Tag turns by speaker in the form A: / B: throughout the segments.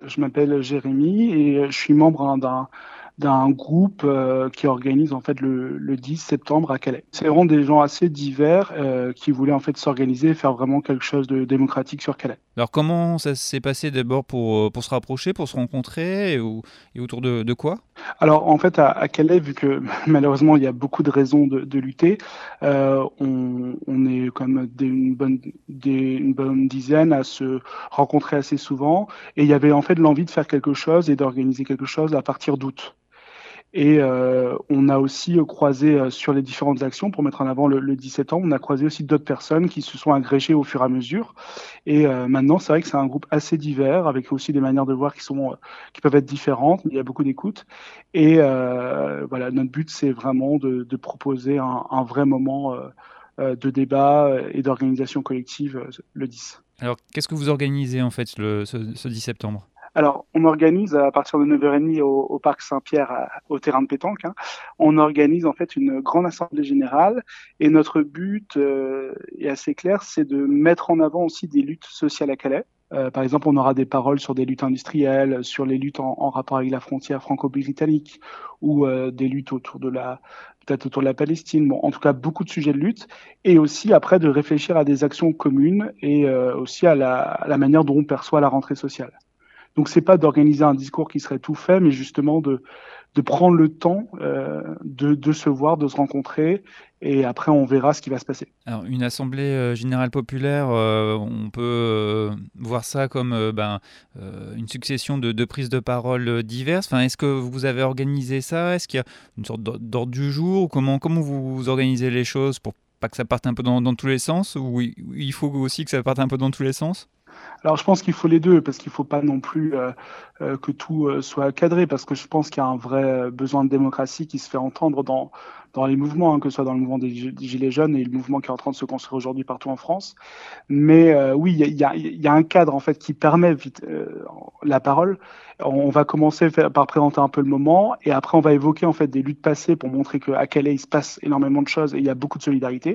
A: Je m'appelle Jérémy et je suis membre d'un groupe qui organise en fait le 10 septembre à Calais. C'est vraiment des gens assez divers qui voulaient en fait s'organiser et faire vraiment quelque chose de démocratique sur Calais.
B: Alors comment ça s'est passé d'abord pour se rapprocher, pour se rencontrer et autour de quoi?
A: Alors en fait à Calais, vu que malheureusement il y a beaucoup de raisons de lutter, on est comme une bonne dizaine à se rencontrer assez souvent et il y avait en fait l'envie de faire quelque chose et d'organiser quelque chose à partir d'août. Et on a aussi croisé sur les différentes actions, pour mettre en avant le 10 septembre, on a croisé aussi d'autres personnes qui se sont agrégées au fur et à mesure. Et maintenant, c'est vrai que c'est un groupe assez divers, avec aussi des manières de voir qui peuvent être différentes, mais il y a beaucoup d'écoute. Et voilà, notre but, c'est vraiment de proposer un vrai moment de débat et d'organisation collective le 10.
B: Alors qu'est-ce que vous organisez en fait ce 10 septembre?
A: Alors, on organise à partir de 9h30 au Parc Saint-Pierre, au terrain de pétanque, hein. On organise en fait une grande assemblée générale et notre but est assez clair, c'est de mettre en avant aussi des luttes sociales à Calais. Par exemple, on aura des paroles sur des luttes industrielles, sur les luttes en rapport avec la frontière franco-britannique ou des luttes peut-être autour de la Palestine. Bon, en tout cas, beaucoup de sujets de lutte et aussi après de réfléchir à des actions communes et aussi à la manière dont on perçoit la rentrée sociale. Donc, c'est pas d'organiser un discours qui serait tout fait, mais justement de prendre le temps de se voir, de se rencontrer, et après, on verra ce qui va se passer.
B: Alors une assemblée générale populaire, on peut voir ça comme une succession de prises de parole diverses. Enfin, est-ce que vous avez organisé ça? Est-ce qu'il y a une sorte d'ordre du jour? Comment vous organisez les choses pour pas que ça parte un peu dans tous les sens? Ou il faut aussi que ça parte un peu dans tous les sens?
A: Alors, je pense qu'il faut les deux, parce qu'il faut pas non plus que tout soit cadré, parce que je pense qu'il y a un vrai besoin de démocratie qui se fait entendre dans les mouvements, hein, que ce soit dans le mouvement des Gilets jaunes et le mouvement qui est en train de se construire aujourd'hui partout en France. Mais oui, il y a un cadre en fait qui permet vite la parole. On va commencer par présenter un peu le moment et après on va évoquer en fait des luttes passées pour montrer qu'à Calais il se passe énormément de choses et il y a beaucoup de solidarité.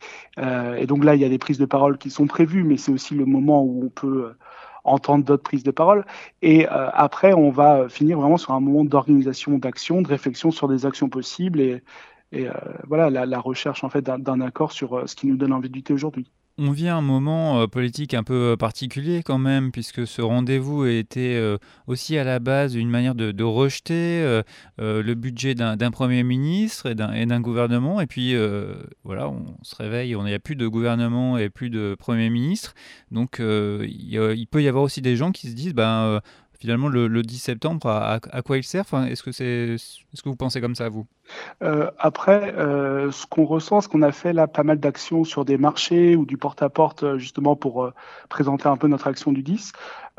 A: Et donc là il y a des prises de parole qui sont prévues, mais c'est aussi le moment où on peut entendre d'autres prises de parole. Et après on va finir vraiment sur un moment d'organisation, d'action, de réflexion sur des actions possibles et voilà la recherche en fait d'un accord sur ce qui nous donne envie de lutter aujourd'hui.
B: On vit un moment politique un peu particulier quand même, puisque ce rendez-vous était aussi à la base une manière de rejeter le budget d'un Premier ministre et d'un gouvernement. Et puis voilà, on se réveille, il n'y a plus de gouvernement et plus de Premier ministre. Donc il peut y avoir aussi des gens qui se disent, finalement le 10 septembre, à quoi il sert? Enfin, est-ce que vous pensez comme ça, vous?
A: Après, ce qu'on ressent, ce qu'on a fait là, pas mal d'actions sur des marchés ou du porte-à-porte, justement pour présenter un peu notre action du 10.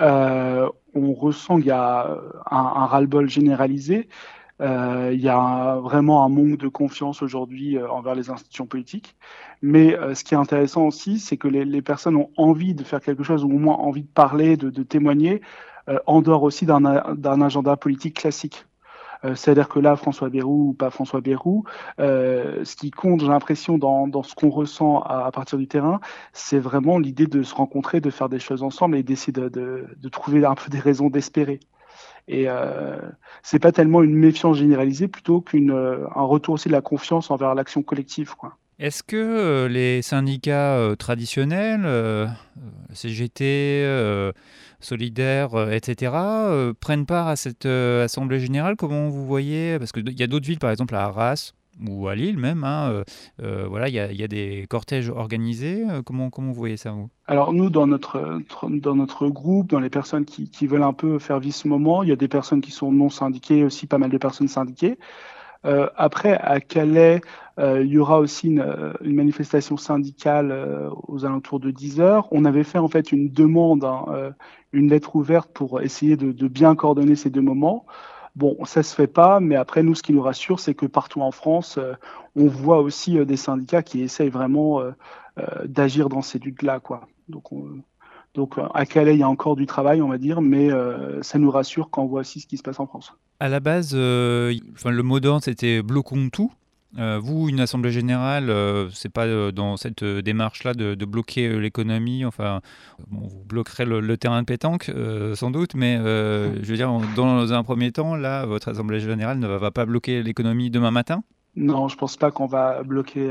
A: On ressent qu'il y a un ras-le-bol généralisé. Il y a vraiment un manque de confiance aujourd'hui envers les institutions politiques. Mais ce qui est intéressant aussi, c'est que les personnes ont envie de faire quelque chose ou au moins envie de parler, de témoigner, en dehors aussi d'un agenda politique classique. C'est-à-dire que là, François Bayrou ou pas François Bayrou, ce qui compte, j'ai l'impression, dans ce qu'on ressent à partir du terrain, c'est vraiment l'idée de se rencontrer, de faire des choses ensemble et d'essayer de trouver un peu des raisons d'espérer. Et c'est pas tellement une méfiance généralisée, plutôt un retour aussi de la confiance envers l'action collective, quoi.
B: Est-ce que les syndicats traditionnels, CGT, Solidaires, etc., prennent part à cette assemblée générale? Comment vous voyez? Parce qu'il y a d'autres villes, par exemple à Arras ou à Lille même, hein, voilà, il y a des cortèges organisés. Comment vous voyez ça, vous?
A: Alors nous, dans notre groupe, dans les personnes qui veulent un peu faire vivre ce moment, il y a des personnes qui sont non syndiquées, aussi pas mal de personnes syndiquées. Après, à Calais, il y aura aussi une manifestation syndicale aux alentours de 10 heures. On avait fait en fait une demande, hein, une lettre ouverte pour essayer de bien coordonner ces deux moments. Bon, ça se fait pas, mais après, nous, ce qui nous rassure, c'est que partout en France, on voit aussi des syndicats qui essayent vraiment d'agir dans ces luttes-là, quoi. Donc, à Calais, il y a encore du travail, on va dire, mais ça nous rassure quand on voit aussi ce qui se passe en France.
B: À la base, enfin, le mot d'ordre, c'était bloquons tout. Vous, une assemblée générale, c'est pas dans cette démarche-là de bloquer l'économie. Enfin, bon, vous bloquerez le terrain de pétanque, sans doute, mais je veux dire, dans un premier temps, là, votre assemblée générale ne va pas bloquer l'économie demain matin?
A: Non, je pense pas qu'on va bloquer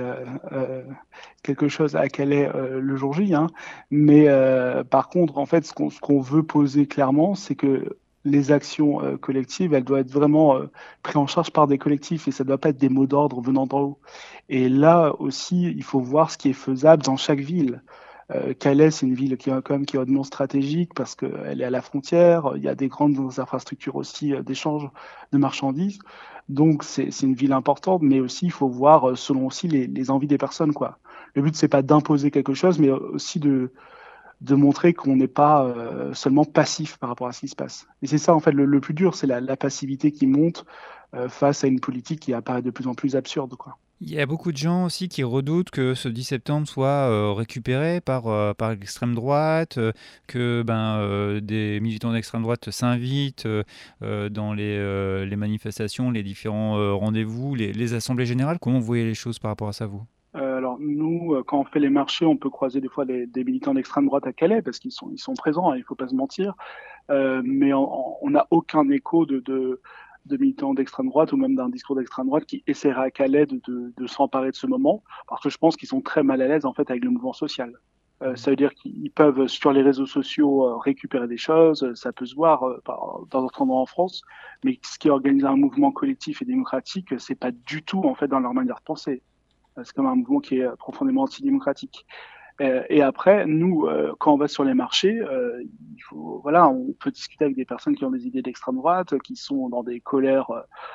A: quelque chose à Calais le jour J, hein. Mais par contre, en fait, ce qu'on veut poser clairement, c'est que les actions collectives, elles doivent être vraiment prises en charge par des collectifs et ça ne doit pas être des mots d'ordre venant d'en haut. Et là aussi, il faut voir ce qui est faisable dans chaque ville. Calais, c'est une ville qui est quand même qui est hautement stratégique parce qu'elle est à la frontière. Il y a des grandes infrastructures aussi d'échange de marchandises. Donc c'est une ville importante, mais aussi il faut voir selon aussi les envies des personnes, quoi. Le but c'est pas d'imposer quelque chose, mais aussi de montrer qu'on n'est pas seulement passif par rapport à ce qui se passe. Et c'est ça en fait le plus dur, c'est la passivité qui monte face à une politique qui apparaît de plus en plus absurde, quoi.
B: Il y a beaucoup de gens aussi qui redoutent que ce 10 septembre soit récupéré par l'extrême droite, que des militants d'extrême droite s'invitent dans les manifestations, les différents rendez-vous, les assemblées générales. Comment vous voyez les choses par rapport à ça, vous?
A: Alors nous, quand on fait les marchés, on peut croiser des fois des militants d'extrême droite à Calais parce qu'ils sont présents, hein, il faut pas se mentir. Mais on n'a aucun écho de militants d'extrême droite ou même d'un discours d'extrême droite qui essaiera à Calais de s'emparer de ce moment, parce que je pense qu'ils sont très mal à l'aise en fait avec le mouvement social. Ça veut dire qu'ils peuvent sur les réseaux sociaux récupérer des choses, ça peut se voir dans d'autres endroits en France, mais ce qui organise un mouvement collectif et démocratique, c'est pas du tout en fait dans leur manière de penser. C'est comme un mouvement qui est profondément antidémocratique. Et après, nous, quand on va sur les marchés, voilà, on peut discuter avec des personnes qui ont des idées d'extrême droite, qui sont dans des colères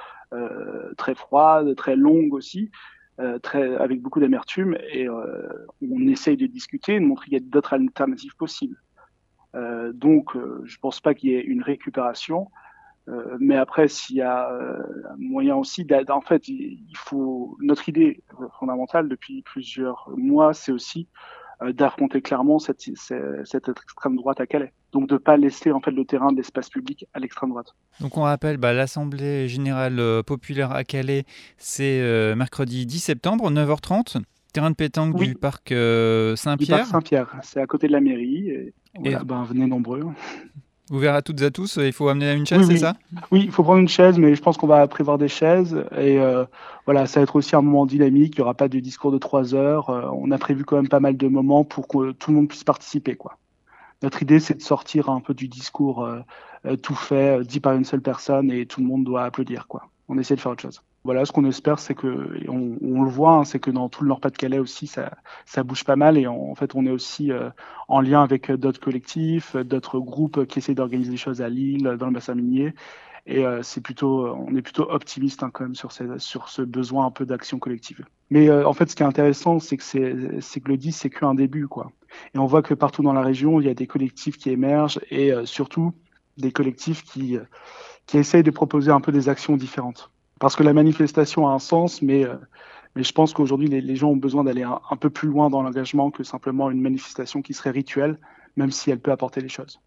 A: très froides, très longues aussi, avec beaucoup d'amertume, et on essaye de discuter, de montrer qu'il y a d'autres alternatives possibles. Donc, je pense pas qu'il y ait une récupération. Mais après, s'il y a moyen aussi, en fait, il faut notre idée fondamentale depuis plusieurs mois, c'est aussi d'affronter clairement cette extrême droite à Calais. Donc de ne pas laisser en fait le terrain de l'espace public à l'extrême droite.
B: Donc on rappelle, l'Assemblée générale populaire à Calais, c'est mercredi 10 septembre, 9h30, terrain de pétanque du
A: Oui,
B: parc
A: du parc
B: Saint-Pierre.
A: Saint-Pierre, c'est à côté de la mairie. Et
B: Et
A: voilà, ben venez nombreux.
B: ouvert à toutes et à tous, il faut amener une
A: Oui,
B: chaise, c'est
A: oui,
B: ça?
A: oui, il faut prendre une chaise, mais je pense qu'on va prévoir des chaises. Et voilà, ça va être aussi un moment dynamique. Il n'y aura pas de discours de 3 heures. On a prévu quand même pas mal de moments pour que tout le monde puisse participer, quoi. Notre idée, c'est de sortir un peu du discours tout fait, dit par une seule personne et tout le monde doit applaudir, quoi. On essaie de faire autre chose. Voilà, ce qu'on espère, c'est que, et on le voit, hein, c'est que dans tout le Nord-Pas-de-Calais aussi, ça bouge pas mal et en fait, on est aussi en lien avec d'autres collectifs, d'autres groupes qui essaient d'organiser des choses à Lille, dans le bassin minier. Et on est plutôt optimiste hein, quand même sur ce besoin un peu d'action collective. Mais en fait, ce qui est intéressant, c'est que le 10, c'est qu'un début, quoi. Et on voit que partout dans la région, il y a des collectifs qui émergent et surtout des collectifs qui essayent de proposer un peu des actions différentes. Parce que la manifestation a un sens, mais je pense qu'aujourd'hui, les gens ont besoin d'aller un peu plus loin dans l'engagement que simplement une manifestation qui serait rituelle, même si elle peut apporter des choses.